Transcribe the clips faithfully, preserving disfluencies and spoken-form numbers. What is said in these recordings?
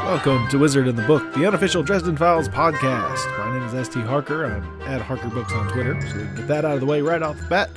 Welcome to Wizard in the Book, the unofficial Dresden Files podcast. My name is S T Harker. I'm at Harker Books on Twitter, so we can get that out of the way right off the bat.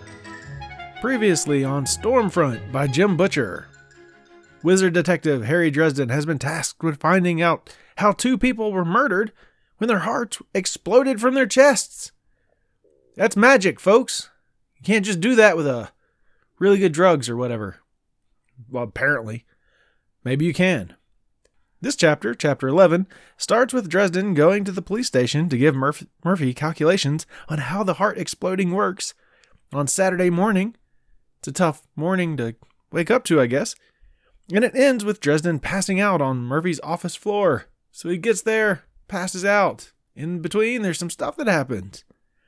Previously on Stormfront by Jim Butcher, Wizard Detective Harry Dresden has been tasked with finding out how two people were murdered when their hearts exploded from their chests. That's magic, folks. You can't just do that with a really good drugs or whatever. Well, apparently. Maybe you can. This chapter, chapter eleven, starts with Dresden going to the police station to give Murph- Murphy calculations on how the heart exploding works on Saturday morning. It's a tough morning to wake up to, I guess. And it ends with Dresden passing out on Murphy's office floor. So he gets there, passes out. In between, there's some stuff that happens.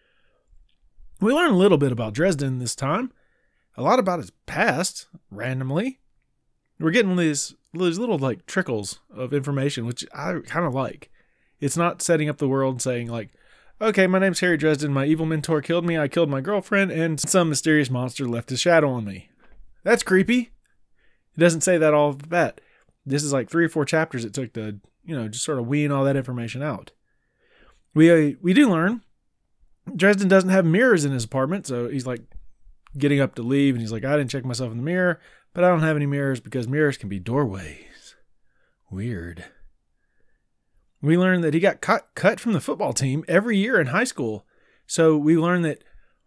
We learn a little bit about Dresden this time. A lot about his past, randomly. We're getting these, these little like trickles of information, which I kind of like. It's not setting up the world and saying like, okay, my name's Harry Dresden, my evil mentor killed me, I killed my girlfriend, and some mysterious monster left his shadow on me. That's creepy. It doesn't say that all off the bat. This is like three or four chapters it took to, you know, just sort of wean all that information out. We uh, we do learn Dresden doesn't have mirrors in his apartment, so he's like getting up to leave, and he's like, I didn't check myself in the mirror, but I don't have any mirrors because mirrors can be doorways. Weird. We learn that he got cut, cut from the football team every year in high school. So we learn that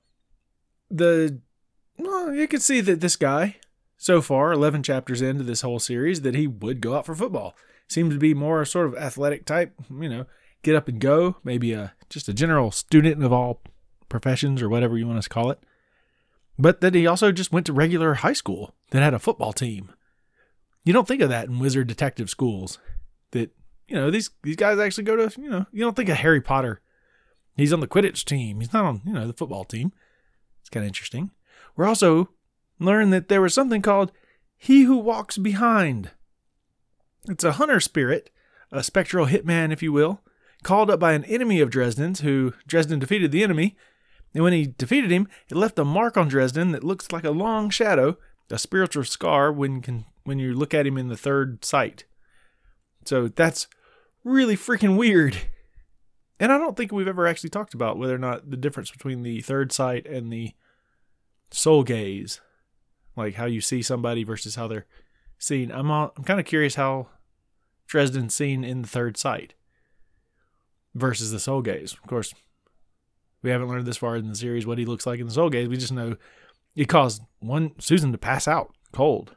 the, well, you can see that this guy, so far, eleven chapters into this whole series, that he would go out for football. Seems to be more sort of athletic type, you know, get up and go, maybe a, just a general student of all professions or whatever you want to call it. But that he also just went to regular high school that had a football team. You don't think of that in wizard detective schools. That, you know, these these guys actually go to, you know, you don't think of Harry Potter. He's on the Quidditch team. He's not on, you know, the football team. It's kind of interesting. We're also learned that there was something called He Who Walks Behind. It's a hunter spirit, a spectral hitman, if you will, called up by an enemy of Dresden's, who Dresden defeated the enemy. And when he defeated him, it left a mark on Dresden that looks like a long shadow, a spiritual scar when can, when you look at him in the third sight. So that's really freaking weird. And I don't think we've ever actually talked about whether or not the difference between the third sight and the soul gaze, like how you see somebody versus how they're seen. I'm all, I'm kind of curious how Dresden's seen in the third sight versus the soul gaze. Of course, we haven't learned this far in the series what he looks like in the soul gaze. We just know it caused one Susan to pass out cold.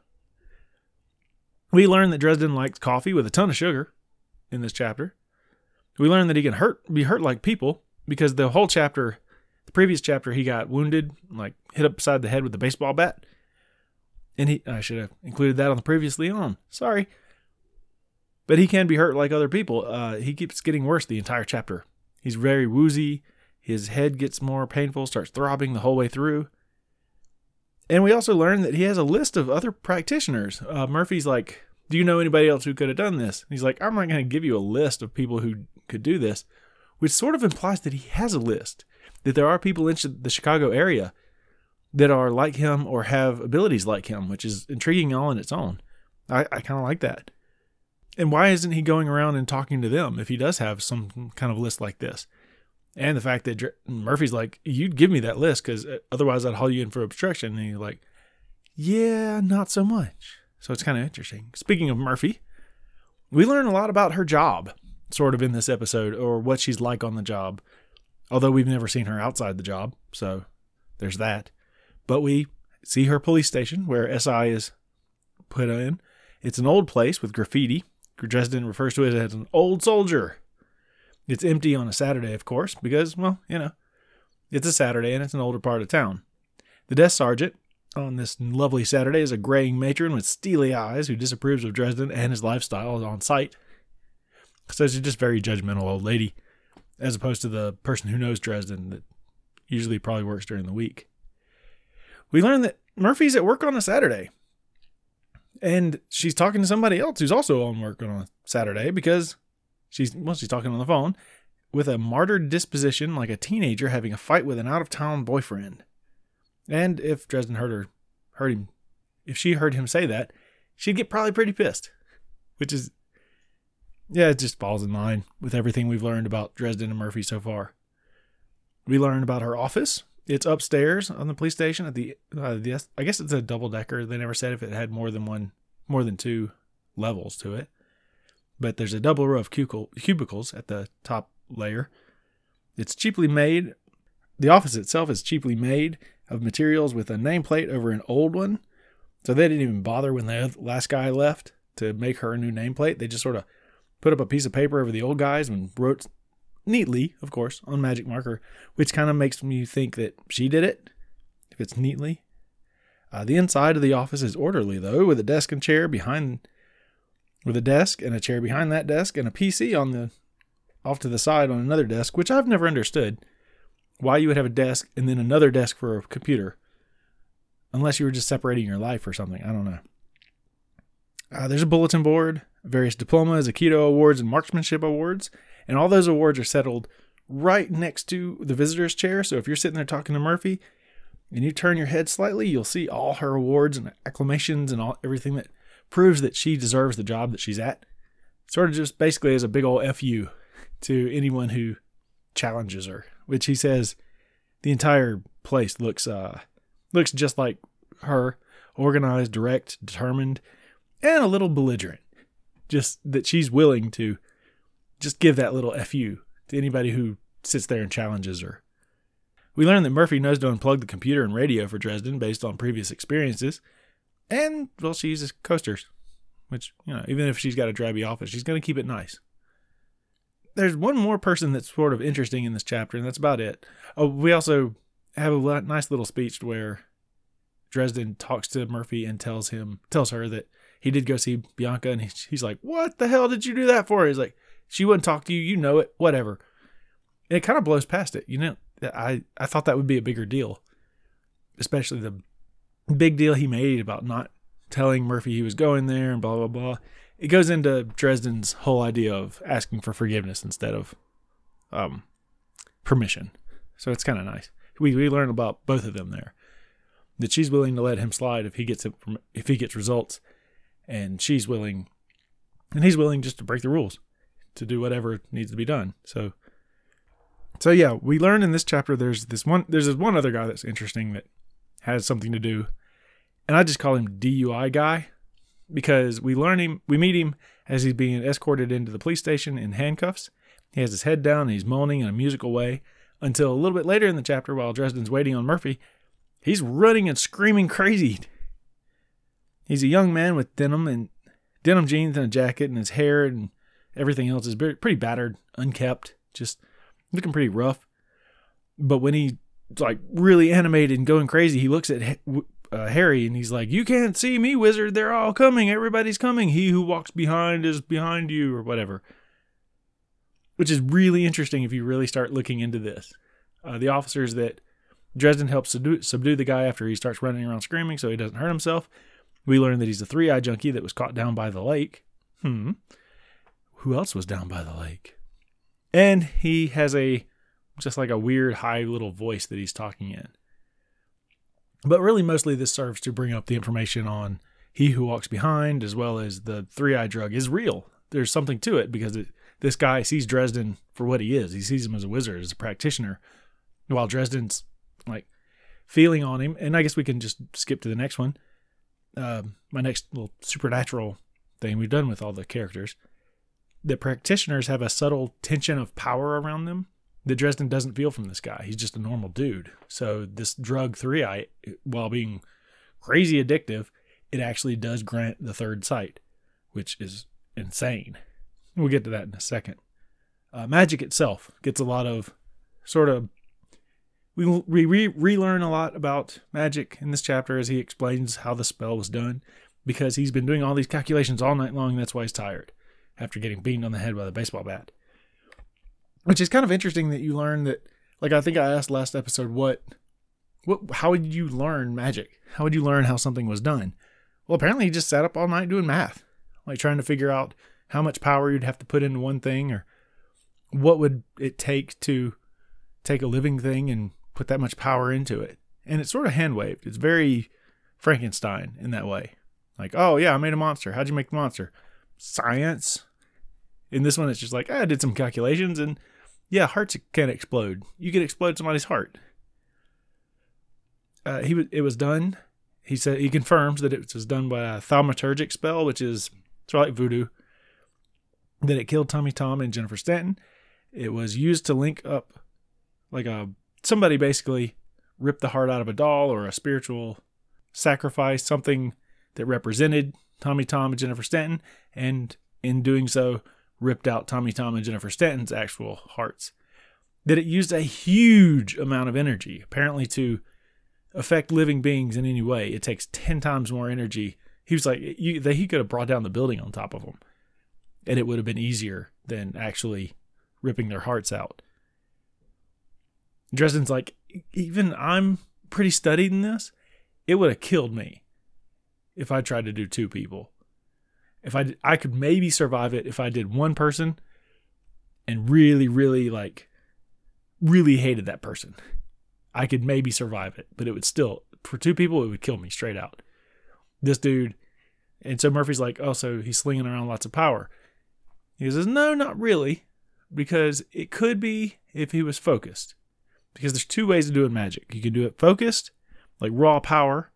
We learn that Dresden likes coffee with a ton of sugar in this chapter. We learn that he can hurt, be hurt like people because the whole chapter, the previous chapter, he got wounded, like hit upside the head with a baseball bat. And he, I should have included that on the previously on. Sorry. But he can be hurt like other people. Uh, he keeps getting worse the entire chapter. He's very woozy. His head gets more painful, starts throbbing the whole way through. And we also learn that he has a list of other practitioners. Uh, Murphy's like, do you know anybody else who could have done this? He's like, I'm not going to give you a list of people who could do this, which sort of implies that he has a list, that there are people in the Chicago area that are like him or have abilities like him, which is intriguing all in its own. I, I kind of like that. And why isn't he going around and talking to them if he does have some kind of list like this? And the fact that Dr- Murphy's like, you'd give me that list because otherwise I'd haul you in for obstruction. And he's like, yeah, not so much. So it's kind of interesting. Speaking of Murphy, we learn a lot about her job sort of in this episode, or what she's like on the job. Although we've never seen her outside the job. So there's that. But we see her police station where S I is put in. It's an old place with graffiti. Dresden refers to it as an old soldier. It's empty on a Saturday, of course, because, well, you know, it's a Saturday and it's an older part of town. The desk sergeant on this lovely Saturday is a graying matron with steely eyes who disapproves of Dresden and his lifestyle on site. So she's just a very judgmental old lady, as opposed to the person who knows Dresden that usually probably works during the week. We learn that Murphy's at work on a Saturday. And she's talking to somebody else who's also on work on a Saturday because She's, well, she's talking on the phone with a martyred disposition like a teenager having a fight with an out-of-town boyfriend. And if Dresden heard her, heard him, if she heard him say that, she'd get probably pretty pissed, which is yeah, it just falls in line with everything we've learned about Dresden and Murphy so far. We learn about her office. It's upstairs on the police station at the, uh, the I guess it's a double decker. They never said if it had more than one, more than two levels to it. But there's a double row of cubicle, cubicles at the top layer. It's cheaply made. The office itself is cheaply made of materials with a nameplate over an old one. So they didn't even bother when the last guy left to make her a new nameplate. They just sort of put up a piece of paper over the old guys and wrote neatly, of course, on magic marker, which kind of makes me think that she did it, if it's neatly. Uh, the inside of the office is orderly, though, with a desk and chair behind, with a desk and a chair behind that desk and a P C on the off to the side on another desk, which I've never understood why you would have a desk and then another desk for a computer, unless you were just separating your life or something. I don't know. Uh, there's a bulletin board, various diplomas, Aikido awards, and marksmanship awards. And all those awards are settled right next to the visitor's chair. So if you're sitting there talking to Murphy and you turn your head slightly, you'll see all her awards and acclamations and all everything that proves that she deserves the job that she's at. Sort of just basically as a big old F U to anyone who challenges her, which he says the entire place looks uh looks just like her, organized, direct, determined, and a little belligerent. Just that she's willing to just give that little F U to anybody who sits there and challenges her. We learn that Murphy knows to unplug the computer and radio for Dresden based on previous experiences. And, well, she uses coasters, which, you know, even if she's got a drabby office, she's going to keep it nice. There's one more person that's sort of interesting in this chapter, and that's about it. Oh, we also have a nice little speech where Dresden talks to Murphy and tells him, tells her that he did go see Bianca, and he's, he's like, "What the hell did you do that for?" He's like, "She wouldn't talk to you. You know it. Whatever." And it kind of blows past it. You know, I, I thought that would be a bigger deal, especially the big deal he made about not telling Murphy he was going there and blah, blah, blah. It goes into Dresden's whole idea of asking for forgiveness instead of um, permission. So it's kind of nice. We we learn about both of them there. That she's willing to let him slide if he gets it from, if he gets results, and she's willing, and he's willing just to break the rules, to do whatever needs to be done. So, so yeah, we learn in this chapter there's this one there's this one other guy that's interesting that has something to do, and I just call him D U I guy, because we learn him, we meet him as he's being escorted into the police station in handcuffs. He has his head down and he's moaning in a musical way until a little bit later in the chapter, while Dresden's waiting on Murphy, he's running and screaming crazy. He's a young man with denim and denim jeans and a jacket, and his hair and everything else is pretty battered, unkept, just looking pretty rough. But when he's like really animated and going crazy, he looks at uh, Harry and he's like, "You can't see me, wizard. They're all coming. Everybody's coming. He who walks behind is behind you," or whatever. Which is really interesting if you really start looking into this. Uh, the officers that Dresden helps subdue, subdue the guy after he starts running around screaming so he doesn't hurt himself. We learn that he's a three-eye junkie that was caught down by the lake. Hmm. Who else was down by the lake? And he has a, just like a weird high little voice that he's talking in. But really mostly this serves to bring up the information on he who walks behind, as well as the three-eye drug is real. There's something to it because it, this guy sees Dresden for what he is. He sees him as a wizard, as a practitioner, while Dresden's like feeling on him. And I guess we can just skip to the next one. Uh, my next little supernatural thing we've done with all the characters. The practitioners have a subtle tension of power around them that Dresden doesn't feel from this guy. He's just a normal dude. So this drug three-eye, while being crazy addictive, it actually does grant the third sight, which is insane. We'll get to that in a second. Uh, magic itself gets a lot of sort of, we we re- relearn a lot about magic in this chapter as he explains how the spell was done, because he's been doing all these calculations all night long. And that's why he's tired after getting beaten on the head with a baseball bat. Which is kind of interesting that you learn that, like I think I asked last episode, what, what, how would you learn magic? How would you learn how something was done? Well, apparently he just sat up all night doing math, like trying to figure out how much power you'd have to put into one thing, or what would it take to take a living thing and put that much power into it. And it's sort of hand-waved. It's very Frankenstein in that way. Like, oh yeah, I made a monster. How'd you make the monster? Science. In this one, it's just like, I did some calculations, and yeah, hearts can explode. You can explode somebody's heart. Uh, he it was done. He said he confirms that it was done by a thaumaturgic spell, which is sort of like voodoo. That it killed Tommy Tom and Jennifer Stanton. It was used to link up, like a somebody basically ripped the heart out of a doll or a spiritual sacrifice, something that represented Tommy Tom and Jennifer Stanton, and in doing so, ripped out Tommy Tom and Jennifer Stanton's actual hearts. That it used a huge amount of energy, apparently to affect living beings in any way. It takes ten times more energy. He was like, you, they, he could have brought down the building on top of them, and it would have been easier than actually ripping their hearts out. Dresden's like, even I'm pretty studied in this. It would have killed me if I tried to do two people. If I, I could maybe survive it if I did one person and really, really like, really hated that person. I could maybe survive it, but it would still, for two people, it would kill me straight out. This dude, and so Murphy's like, oh, so he's slinging around lots of power. He says, no, not really, because it could be if he was focused. Because there's two ways of doing magic. You can do it focused, like raw power,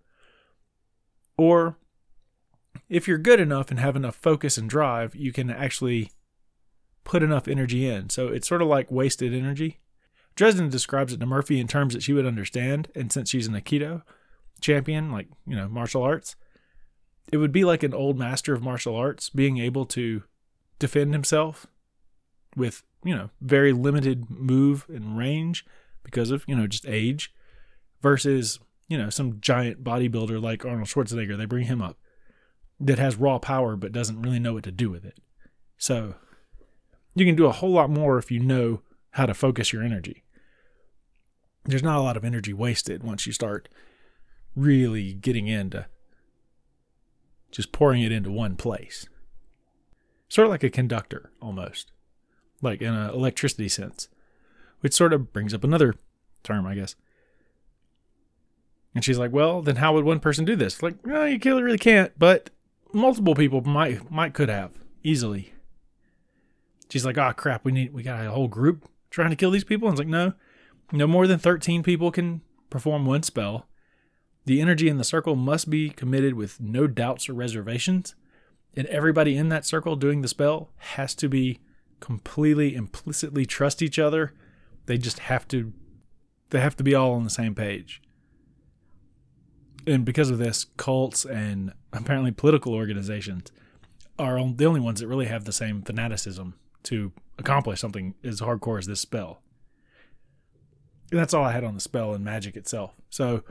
or if you're good enough and have enough focus and drive, you can actually put enough energy in. So it's sort of like wasted energy. Dresden describes it to Murphy in terms that she would understand, and since she's an Aikido champion, like, you know, martial arts, it would be like an old master of martial arts being able to defend himself with, you know, very limited move and range because of, you know, just age, versus, you know, some giant bodybuilder like Arnold Schwarzenegger. They bring him up that has raw power but doesn't really know what to do with it. So you can do a whole lot more if you know how to focus your energy. There's not a lot of energy wasted once you start really getting into just pouring it into one place. Sort of like a conductor, almost. Like in an electricity sense. Which sort of brings up another term, I guess. And she's like, well, then how would one person do this? Like, no, you really can't, but multiple people might might could have, easily. She's like, oh crap, we need we got a whole group trying to kill these people? And it's like, no. No more than thirteen people can perform one spell. The energy in the circle must be committed with no doubts or reservations. And everybody in that circle doing the spell has to be completely, implicitly trust each other. They just have to, they have to be all on the same page. And because of this, cults and apparently political organizations are the only ones that really have the same fanaticism to accomplish something as hardcore as this spell. And that's all I had on the spell and magic itself. So,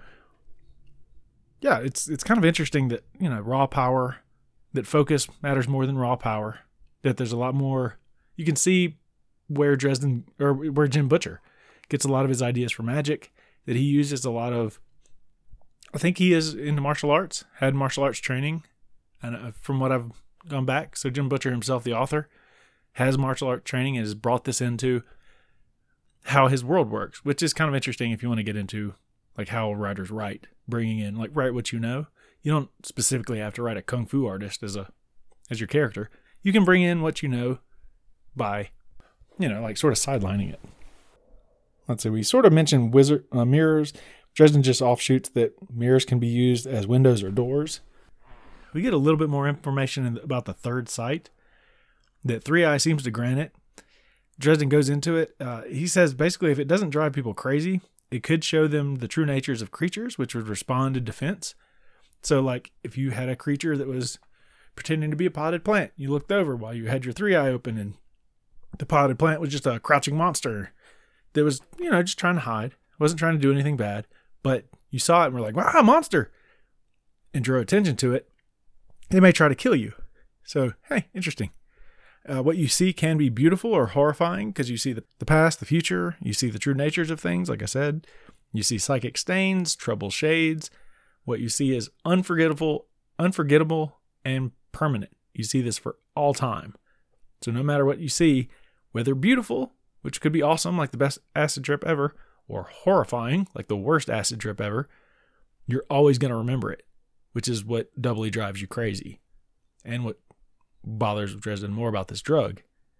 yeah, it's it's kind of interesting that, you know, raw power, that focus matters more than raw power, that there's a lot more. You can see where Dresden, or where Jim Butcher gets a lot of his ideas from magic, that he uses a lot of, I think he is into martial arts, had martial arts training, and from what I've gone back, so Jim Butcher himself, the author, has martial art training and has brought this into how his world works, which is kind of interesting if you want to get into like how writers write, bringing in, like, write what you know. You don't specifically have to write a kung fu artist as a as your character. You can bring in what you know by, you know, like sort of sidelining it. Let's see, we sort of mentioned wizard uh, mirrors. Dresden just offshoots that mirrors can be used as windows or doors. We get a little bit more information about the third sight that Three Eye seems to grant it. Dresden goes into it. Uh, he says basically if it doesn't drive people crazy, it could show them the true natures of creatures, which would respond to defense. So like if you had a creature that was pretending to be a potted plant, you looked over while you had your three eye open and the potted plant was just a crouching monster that was, you know, just trying to hide. Wasn't trying to do anything bad, but you saw it and were like, wow, monster, and drew attention to it. They may try to kill you. So, hey, interesting. Uh, what you see can be beautiful or horrifying because you see the, the past, the future. You see the true natures of things, like I said. You see psychic stains, trouble shades. What you see is unforgettable, unforgettable, and permanent. You see this for all time. So no matter what you see, whether beautiful, which could be awesome, like the best acid trip ever, or horrifying, like the worst acid trip ever, you're always going to remember it, which is what doubly drives you crazy. And what bothers Dresden more about this drug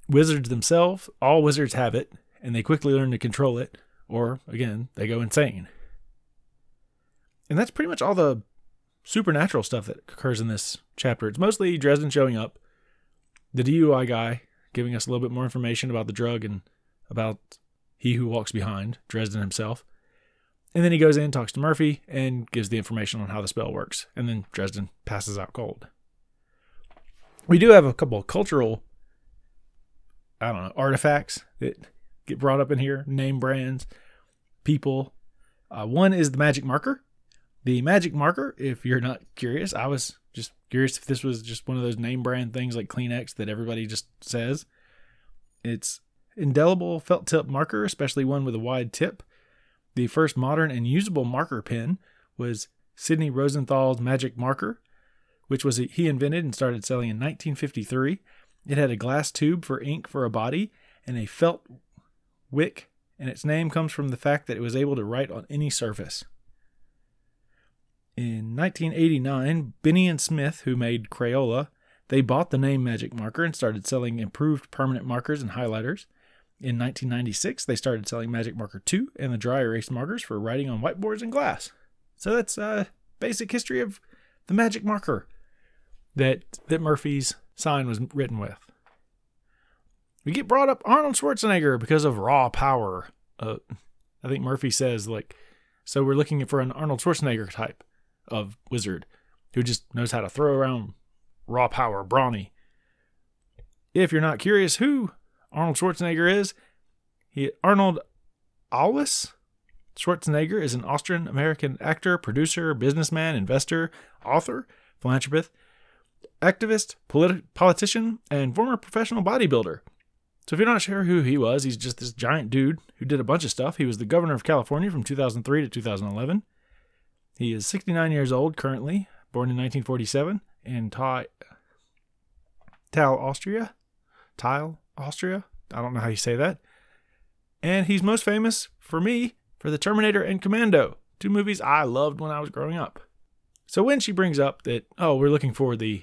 Wizards themselves, all wizards have it, and they quickly learn to control it, or, again, they go insane. And that's pretty much all the supernatural stuff that occurs in this chapter. It's mostly Dresden showing up, the D U I guy giving us a little bit more information about the drug and about he who walks behind, Dresden himself. And then he goes in, talks to Murphy, and gives the information on how the spell works. And then Dresden passes out cold. We do have a couple of cultural, I don't know, artifacts that get brought up in here. Name brands, people. Uh, one is the magic marker. The magic marker, if you're not curious, I was just curious if this was just one of those name brand things like Kleenex that everybody just says. It's indelible felt tip marker, especially one with a wide tip. The first modern and usable marker pen was Sidney Rosenthal's magic marker, which was a, he invented and started selling in nineteen fifty-three. It had a glass tube for ink for a body and a felt wick, and its name comes from the fact that it was able to write on any surface. In nineteen eighty-nine, Benny and Smith, who made Crayola, they bought the name Magic Marker and started selling improved permanent markers and highlighters. In nineteen ninety-six, they started selling Magic Marker two and the dry erase markers for writing on whiteboards and glass. So that's uh, basic history of the Magic Marker that, that Murphy's sign was written with. We get brought up Arnold Schwarzenegger because of raw power. Uh, I think Murphy says, like, so we're looking for an Arnold Schwarzenegger type of wizard who just knows how to throw around raw power, brawny. If you're not curious who Arnold Schwarzenegger is, he Arnold Alois Schwarzenegger is an Austrian-American actor, producer, businessman, investor, author, philanthropist, activist, politi- politician, and former professional bodybuilder. So if you're not sure who he was, he's just this giant dude who did a bunch of stuff. He was the governor of California from two thousand three to two thousand eleven. He is sixty-nine years old currently, born in nineteen forty-seven in Tal, Tal, Austria. Tile, Austria. I don't know how you say that. And he's most famous, for me, for The Terminator and Commando, two movies I loved when I was growing up. So when she brings up that, oh, we're looking for the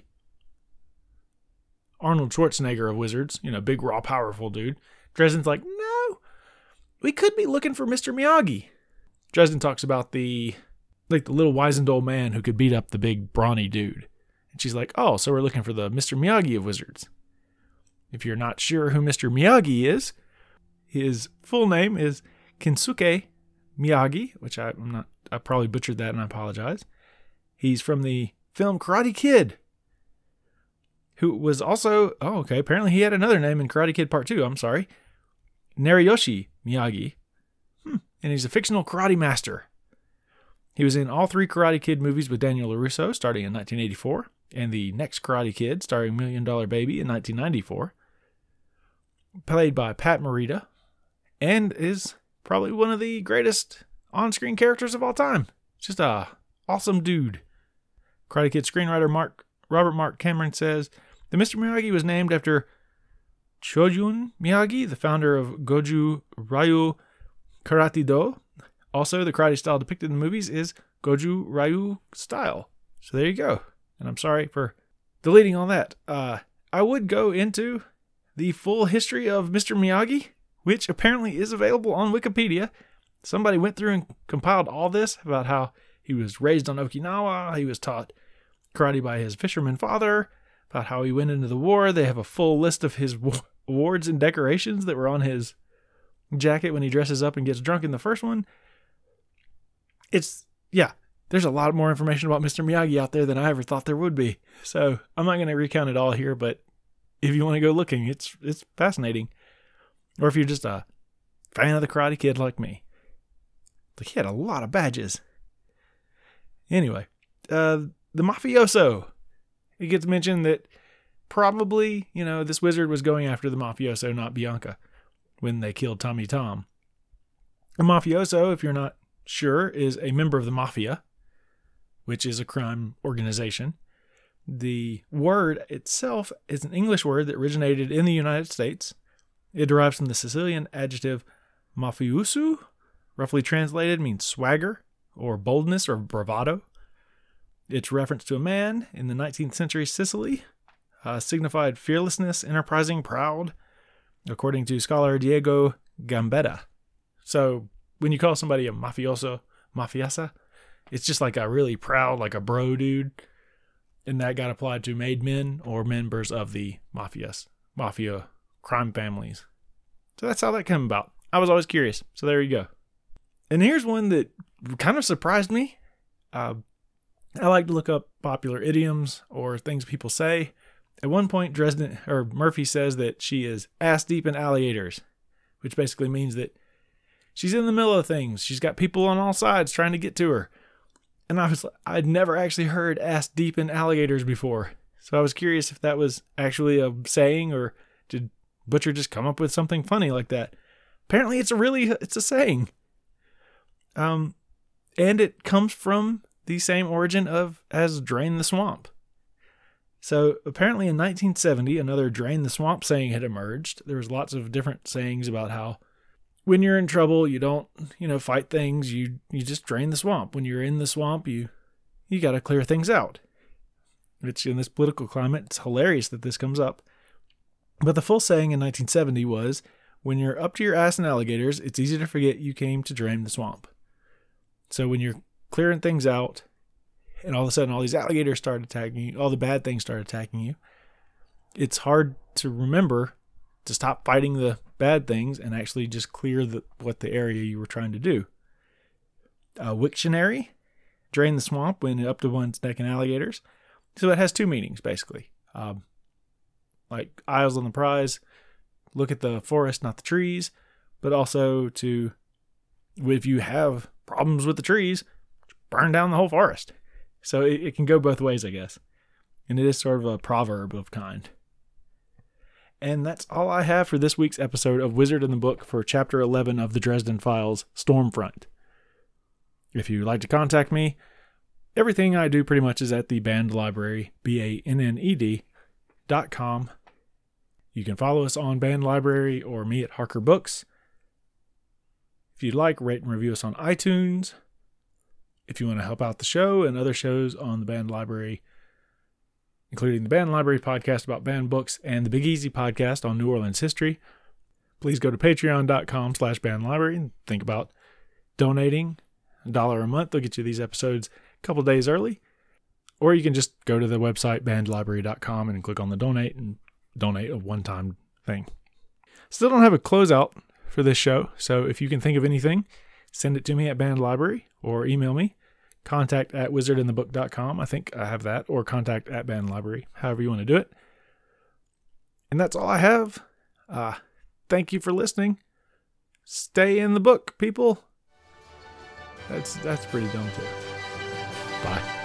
Arnold Schwarzenegger of wizards, you know, big, raw, powerful dude, Dresden's like, no, we could be looking for Mister Miyagi. Dresden talks about the, like, the little wizened old man who could beat up the big, brawny dude. And she's like, oh, so we're looking for the Mister Miyagi of wizards. If you're not sure who Mister Miyagi is, his full name is Kensuke Miyagi, which I, I'm not, I probably butchered that and I apologize. He's from the film Karate Kid, who was also, oh, okay, apparently he had another name in Karate Kid Part two, I'm sorry, Nariyoshi Miyagi, hmm. and he's a fictional karate master. He was in all three Karate Kid movies with Daniel LaRusso, starting in nineteen eighty-four, and the next Karate Kid, starring Million Dollar Baby in nineteen ninety-four, played by Pat Morita, and is probably one of the greatest on-screen characters of all time. Just a awesome dude. Karate Kid screenwriter Mark Robert Mark Cameron says, the Mister Miyagi was named after Chojun Miyagi, the founder of Goju Ryu Karate Do. Also, the karate style depicted in the movies is Goju Ryu style. So there you go. And I'm sorry for deleting all that. Uh, I would go into the full history of Mister Miyagi, which apparently is available on Wikipedia. Somebody went through and compiled all this about how he was raised on Okinawa, he was taught karate by his fisherman father, about how he went into the war. They have a full list of his awards and decorations that were on his jacket when he dresses up and gets drunk in the first one. It's, yeah, there's a lot more information about Mister Miyagi out there than I ever thought there would be. So I'm not going to recount it all here, but if you want to go looking, it's it's fascinating. Or if you're just a fan of the Karate Kid like me. Like, he had a lot of badges. Anyway, uh, the mafioso. It gets mentioned that probably, you know, this wizard was going after the mafioso, not Bianca, when they killed Tommy Tom. A mafioso, if you're not sure, is a member of the mafia, which is a crime organization. The word itself is an English word that originated in the United States. It derives from the Sicilian adjective mafioso, roughly translated means swagger or boldness or bravado. Its reference to a man in the nineteenth century Sicily uh, signified fearlessness, enterprising, proud. according to scholar Diego Gambetta. So when you call somebody a mafioso, mafiosa, it's just like a really proud, like a bro dude. And that got applied to made men or members of the mafias, mafia crime families. So that's how that came about. I was always curious. So there you go. And here's one that kind of surprised me. Uh, I like to look up popular idioms or things people say. At one point, Dresden or Murphy says that she is ass deep in alligators, which basically means that she's in the middle of things. She's got people on all sides trying to get to her. And I was, I'd never actually heard ass deep in alligators before. So I was curious if that was actually a saying, or did Butcher just come up with something funny like that? Apparently it's a really, it's a saying. Um, and it comes from the same origin of as drain the swamp. So apparently in nineteen seventy, another drain the swamp saying had emerged. There was lots of different sayings about how when you're in trouble, you don't, you know, fight things. You, you just drain the swamp. When you're in the swamp, you, you got to clear things out. Which in this political climate, it's hilarious that this comes up. But the full saying in nineteen seventy was, when you're up to your ass in alligators, it's easy to forget you came to drain the swamp. So when you're clearing things out, and all of a sudden all these alligators start attacking you, all the bad things start attacking you, it's hard to remember to stop fighting the bad things and actually just clear the, what the area you were trying to do. Uh, Wiktionary, drain the swamp when up to one's neck in alligators. So it has two meanings, basically. Um, like eyes on the prize, look at the forest, not the trees, but also to, if you have problems with the trees, burn down the whole forest. So it, it can go both ways, I guess. And it is sort of a proverb of kind. And that's all I have for this week's episode of Wizard in the Book for Chapter eleven of the Dresden Files, Stormfront. If you'd like to contact me, everything I do pretty much is at the Banned Library, B A N N E D, dot com. You can follow us on Banned Library or me at Harker Books. If you'd like, rate and review us on iTunes. If you want to help out the show and other shows on the Banned Library, including the Banned Library podcast about banned books and the Big Easy podcast on New Orleans history, please go to patreon.com slash banned library and think about donating a dollar a month. They'll get you these episodes a couple days early. Or you can just go to the website banned library dot com and click on the donate and donate a one-time thing. Still don't have a closeout for this show, so if you can think of anything, send it to me at Banned Library or email me. Contact at wizard in the book dot com. I think I have that. Or contact at Banned Library. However you want to do it. And that's all I have. Uh, thank you for listening. Stay in the book, people. That's, that's pretty dumb too. Bye.